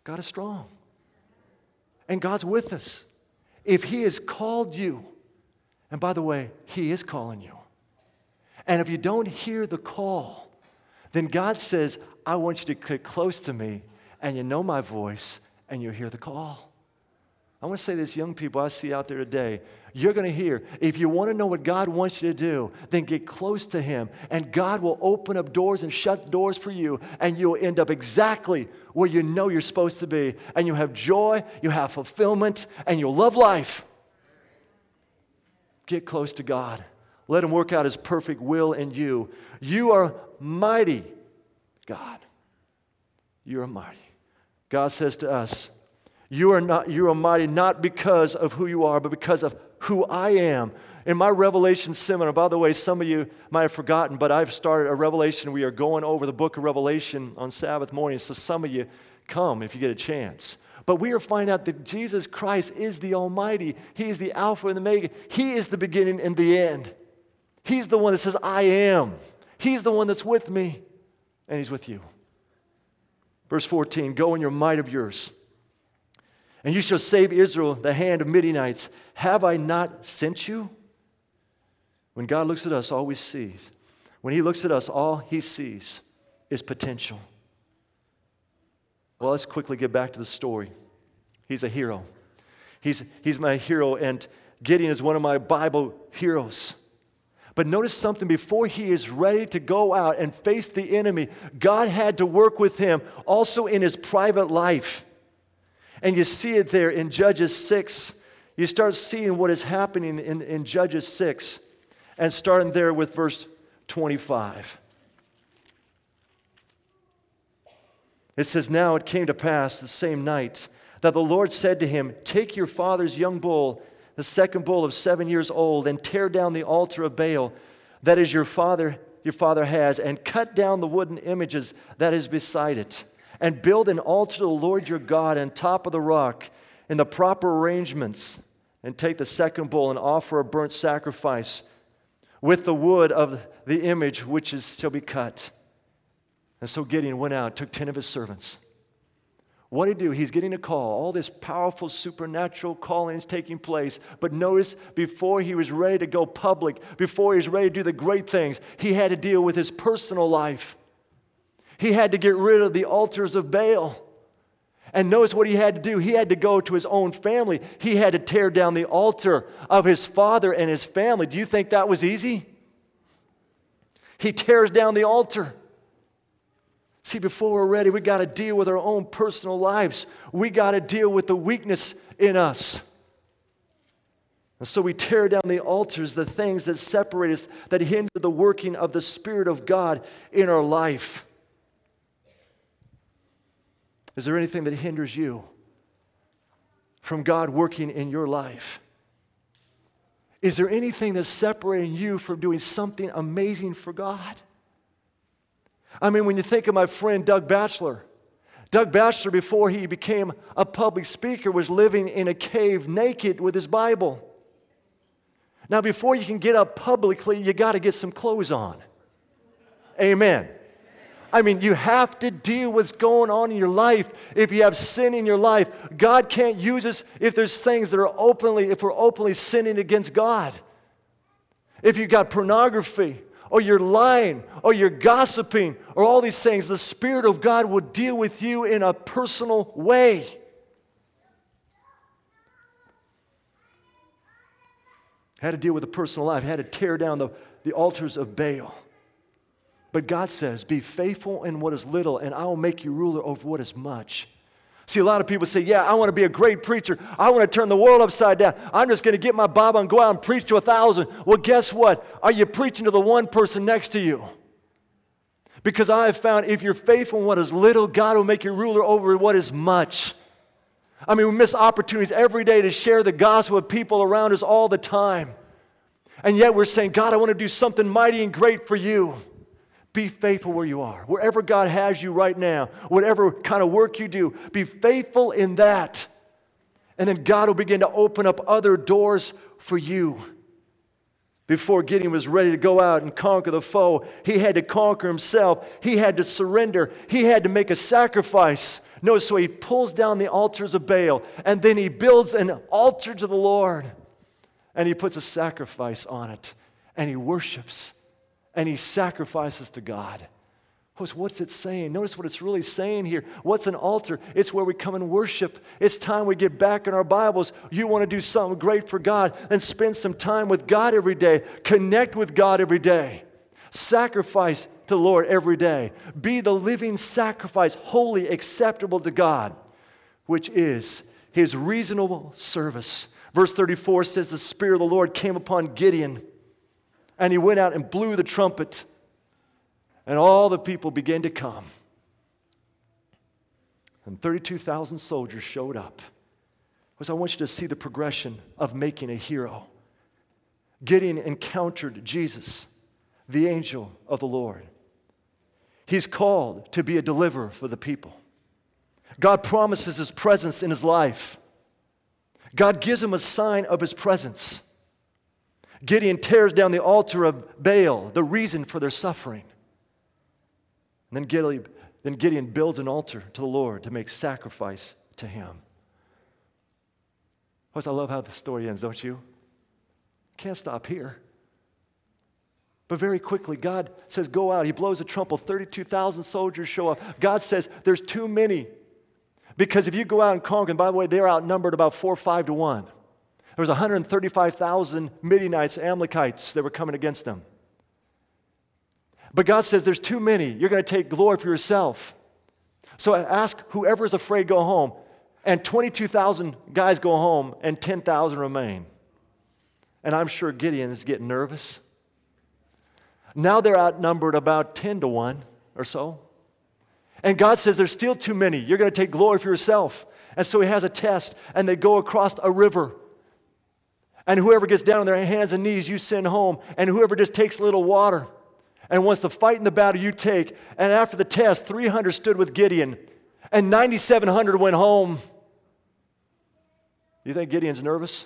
God is strong. And God's with us. If He has called you, and by the way, He is calling you. And if you don't hear the call, then God says, I want you to get close to me, and you know my voice, and you hear the call. I want to say this, young people I see out there today, you're going to hear, if you want to know what God wants you to do, then get close to Him, and God will open up doors and shut doors for you, and you'll end up exactly where you know you're supposed to be, and you'll have joy, you'll have fulfillment, and you'll love life. Get close to God. Let Him work out His perfect will in you. You are mighty, God. You are mighty. God says to us, you are mighty not because of who you are, but because of who I am. In my Revelation seminar, by the way, some of you might have forgotten, but I've started a Revelation. We are going over the book of Revelation on Sabbath morning, so some of you come if you get a chance. But we are finding out that Jesus Christ is the Almighty. He is the Alpha and the Omega. He is the beginning and the end. He's the one that says, I am. He's the one that's with me, and He's with you. Verse 14, go in your might of yours, and you shall save Israel, the hand of Midianites. Have I not sent you? When God looks at us, all we see, when He looks at us, all He sees is potential. Well, let's quickly get back to the story. He's a hero. He's my hero, and Gideon is one of my Bible heroes. But notice something, before he is ready to go out and face the enemy, God had to work with him also in his private life. And you see it there in Judges 6. You start seeing what is happening in Judges 6, and starting there with verse 25. It says, now it came to pass the same night that the Lord said to him, take your father's young bull, the second bull of 7 years old, and tear down the altar of Baal that is your father has, and cut down the wooden images that is beside it, and build an altar to the Lord your God on top of the rock in the proper arrangements, and take the second bull and offer a burnt sacrifice with the wood of the image shall be cut. And so Gideon went out, took 10 of his servants. What did he do? He's getting a call. All this powerful supernatural calling is taking place. But notice, before he was ready to go public, before he was ready to do the great things, he had to deal with his personal life. He had to get rid of the altars of Baal. And notice what he had to do. He had to go to his own family. He had to tear down the altar of his father and his family. Do you think that was easy? He tears down the altar. See, before we're ready, we got to deal with our own personal lives. We got to deal with the weakness in us. And so we tear down the altars, the things that separate us, that hinder the working of the Spirit of God in our life. Is there anything that hinders you from God working in your life? Is there anything that's separating you from doing something amazing for God? I mean, when you think of my friend Doug Batchelor, before he became a public speaker, was living in a cave naked with his Bible. Now, before you can get up publicly, you got to get some clothes on. Amen. I mean, you have to deal with what's going on in your life. If you have sin in your life, God can't use us if there's things that are if we're openly sinning against God. If you've got pornography, or you're lying, or you're gossiping, or all these things, the Spirit of God will deal with you in a personal way. Had to deal with the personal life, had to tear down the altars of Baal. But God says, be faithful in what is little, and I will make you ruler over what is much. See, a lot of people say, yeah, I want to be a great preacher. I want to turn the world upside down. I'm just going to get my Bible and go out and preach to 1,000. Well, guess what? Are you preaching to the one person next to you? Because I have found if you're faithful in what is little, God will make you ruler over what is much. I mean, we miss opportunities every day to share the gospel with people around us all the time. And yet we're saying, God, I want to do something mighty and great for you. Be faithful where you are. Wherever God has you right now, whatever kind of work you do, be faithful in that. And then God will begin to open up other doors for you. Before Gideon was ready to go out and conquer the foe, he had to conquer himself. He had to surrender. He had to make a sacrifice. Notice, so he pulls down the altars of Baal, and then he builds an altar to the Lord, and he puts a sacrifice on it, and he worships, and he sacrifices to God. What's it saying? Notice what it's really saying here. What's an altar? It's where we come and worship. It's time we get back in our Bibles. You want to do something great for God, and spend some time with God every day. Connect with God every day. Sacrifice to the Lord every day. Be the living sacrifice, holy, acceptable to God, which is his reasonable service. Verse 34 says, the Spirit of the Lord came upon Gideon, and he went out and blew the trumpet, and all the people began to come. And 32,000 soldiers showed up. Because I want you to see the progression of making a hero. Gideon encountered Jesus, the angel of the Lord. He's called to be a deliverer for the people. God promises his presence in his life. God gives him a sign of his presence. Gideon tears down the altar of Baal, the reason for their suffering. And then Gideon builds an altar to the Lord to make sacrifice to him. I love how the story ends, don't you? Can't stop here. But very quickly, God says, go out. He blows a trumpet. 32,000 soldiers show up. God says, there's too many. Because if you go out and conquer, and by the way, they're outnumbered about 4 or 5 to 1. There was 135,000 Midianites, Amalekites that were coming against them. But God says, there's too many. You're going to take glory for yourself. So ask whoever is afraid, go home. And 22,000 guys go home, and 10,000 remain. And I'm sure Gideon is getting nervous. Now they're outnumbered about 10 to 1 or so. And God says, there's still too many. You're going to take glory for yourself. And so he has a test, and they go across a river. And whoever gets down on their hands and knees, you send home. And whoever just takes a little water and wants to fight in the battle, you take. And after the test, 300 stood with Gideon, and 9,700 went home. You think Gideon's nervous?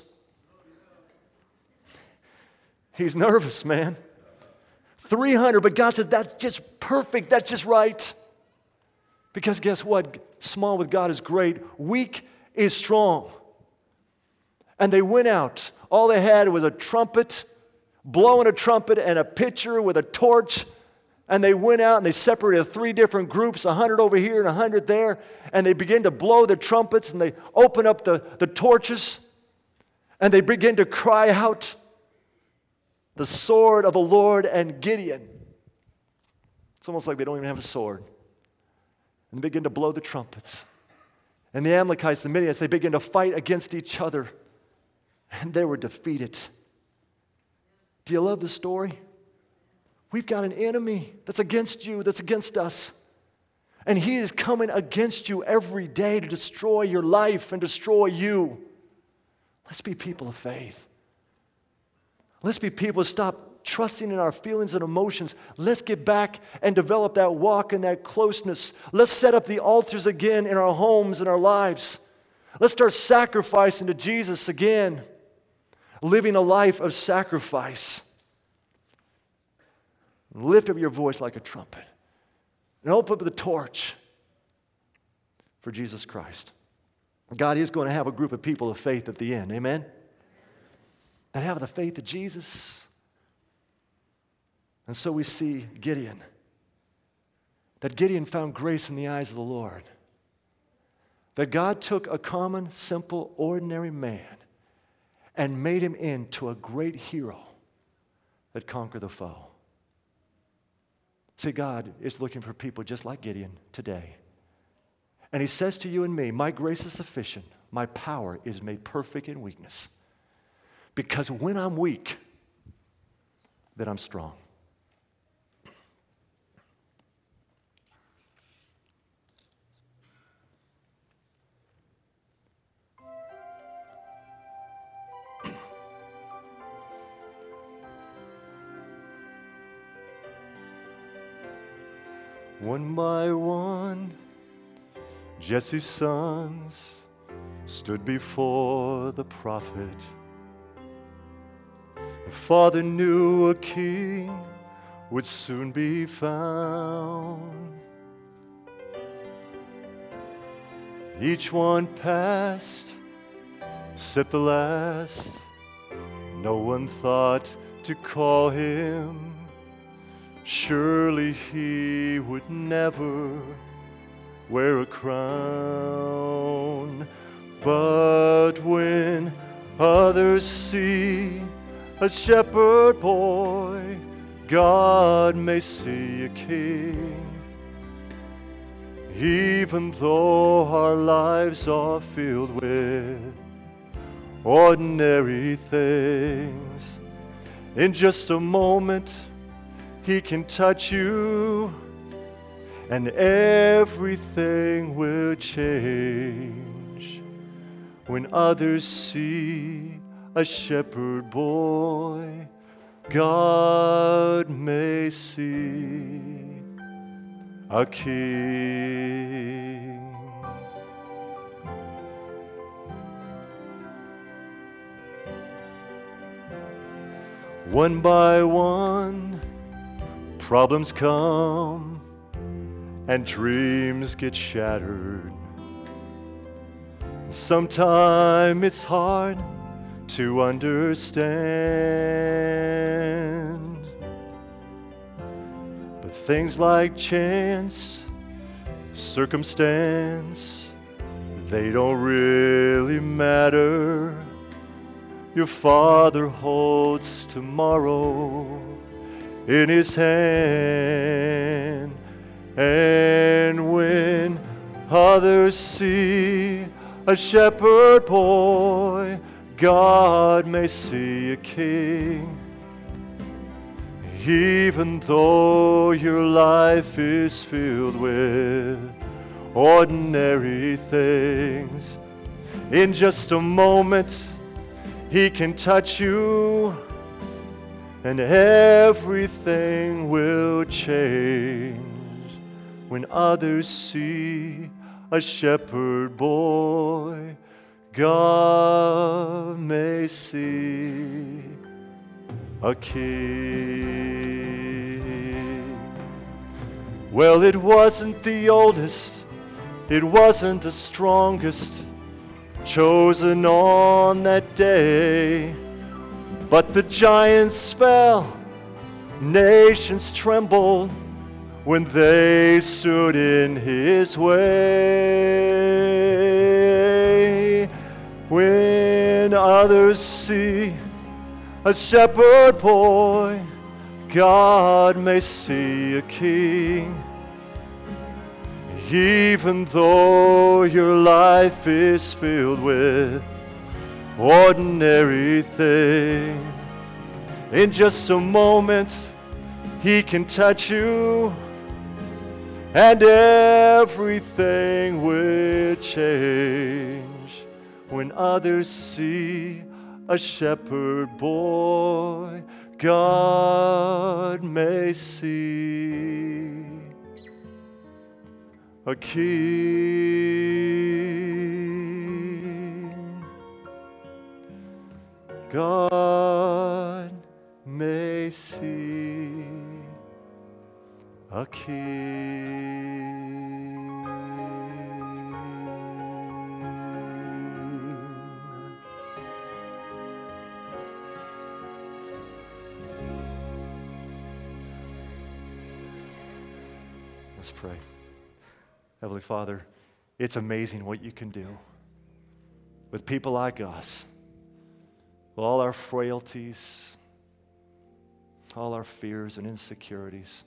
He's nervous, man. 300, but God said, that's just perfect. That's just right. Because guess what? Small with God is great. Weak is strong. And they went out. All they had was a trumpet, blowing a trumpet, and a pitcher with a torch. And they went out and they separated 3 different groups, 100 over here and 100 there. And they began to blow the trumpets, and they open up the torches. And they begin to cry out, the sword of the Lord and Gideon. It's almost like they don't even have a sword. And they begin to blow the trumpets. And the Amalekites, the Midianites, they begin to fight against each other. And they were defeated. Do you love the story? We've got an enemy that's against you, that's against us. And he is coming against you every day to destroy your life and destroy you. Let's be people of faith. Let's be people who stop trusting in our feelings and emotions. Let's get back and develop that walk and that closeness. Let's set up the altars again in our homes and our lives. Let's start sacrificing to Jesus again. Living a life of sacrifice. Lift up your voice like a trumpet. And open up the torch for Jesus Christ. God is going to have a group of people of faith at the end. Amen? That have the faith of Jesus. And so we see Gideon. That Gideon found grace in the eyes of the Lord. That God took a common, simple, ordinary man and made him into a great hero that conquered the foe. See, God is looking for people just like Gideon today. And he says to you and me, my grace is sufficient. My power is made perfect in weakness. Because when I'm weak, then I'm strong. One by one, Jesse's sons stood before the prophet. The father knew a king would soon be found. Each one passed, except the last. No one thought to call him. Surely he would never wear a crown. But when others see a shepherd boy, God may see a king. Even though our lives are filled with ordinary things, in just a moment he can touch you and everything will change. When others see a shepherd boy, God may see a king. One by one, problems come and dreams get shattered. Sometimes it's hard to understand. But things like chance, circumstance, they don't really matter. Your Father holds tomorrow in his hand. And when others see a shepherd boy, God may see a king. Even though your life is filled with ordinary things, in just a moment he can touch you and everything will change. When others see a shepherd boy, God may see a king. Well, it wasn't the oldest, it wasn't the strongest chosen on that day, but the giants fell, nations trembled when they stood in his way. When others see a shepherd boy, God may see a king. Even though your life is filled with ordinary things, in just a moment he can touch you and everything will change. When others see a shepherd boy, God may see a king. God may see a king. Let's pray. Heavenly Father, it's amazing what you can do with people like us, with all our frailties, all our fears and insecurities.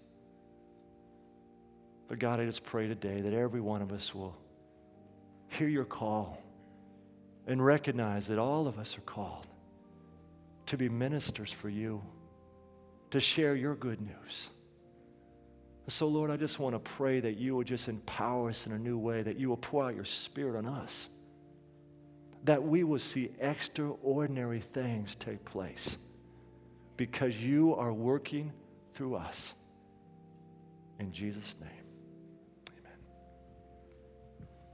But God, I just pray today that every one of us will hear your call and recognize that all of us are called to be ministers for you, to share your good news. So, Lord, I just want to pray that you will just empower us in a new way, that you will pour out your Spirit on us, that we will see extraordinary things take place because you are working through us. In Jesus' name.